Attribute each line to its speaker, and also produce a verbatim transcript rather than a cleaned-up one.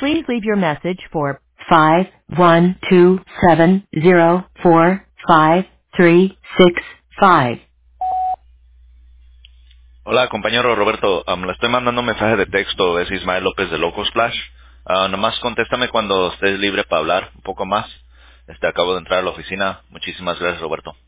Speaker 1: Please leave your message for five one two seven zero four five three six five.
Speaker 2: Hola, compañero Roberto. Um, le estoy mandando un mensaje de texto. Es Ismael López de Loco Splash. Uh, nomás contéstame cuando estés libre para hablar un poco más. Este, acabo de entrar a la oficina. Muchísimas gracias, Roberto.